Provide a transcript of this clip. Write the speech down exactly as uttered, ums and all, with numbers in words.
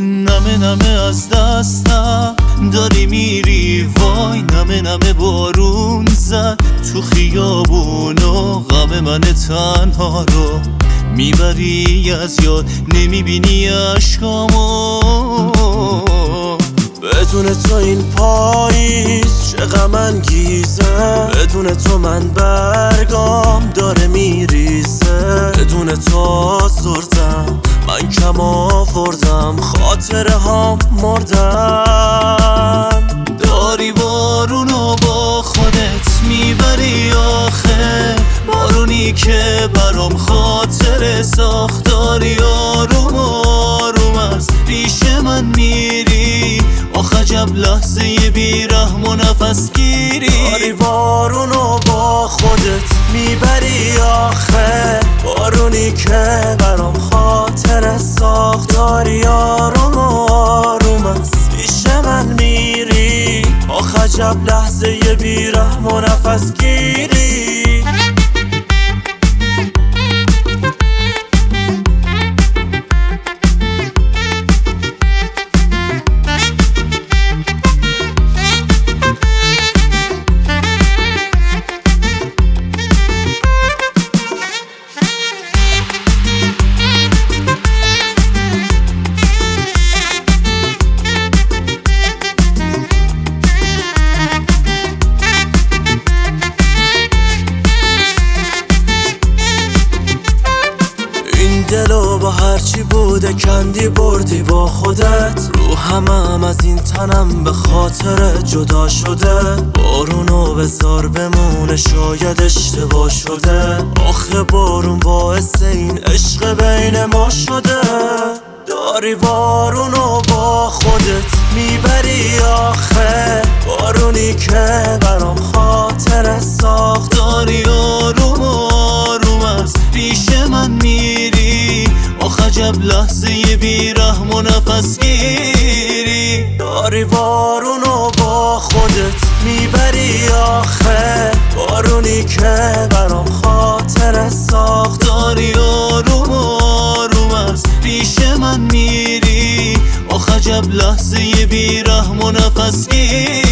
نمه نمه از دستم داری میری وای، نمه نمه بارون زد تو خیابون و غم من تنها رو میبری از یاد، نمیبینی عشقامو. بدون تو این پاییز چه غم انگیزه، بدون تو من برگام داره میریزه، بدون تو آزردم من کم آوردم، خاطره هام مردن. داری بارونو با خودت میبری آخه، بارونی که برام خاطره ساخت. داری آروم آروم از پیش من میری، آخ عجب لحظه بیرحم و نفس گیری. داری بارونو با خودت میبری آخه، بارونی که برام خاطره ساخت. داری آروم آروم از پیش من میری، آخ عجب لحظه بیرحم و نفس گیری. دلو با هرچی بوده کندی بردی با خودت، رو همم از این تنم به خاطر جدا شده. بارونو بذار بمونه شاید اشتباه شده، آخه بارون باعث این عشق بین ما شده. داری بارونو با خودت میبری آخه، بارونی که برام خاطره ساخت. داری آروم آروم از پیش من میری، آخ عجب لحظه بیرحم و نفس گیری. داری بارونو با خودت میبری آخه، بارونی که برام خاطره ساخت. داری آروم آروم از پیش من میری، آخ عجب لحظه بیرحم و نفس گیری.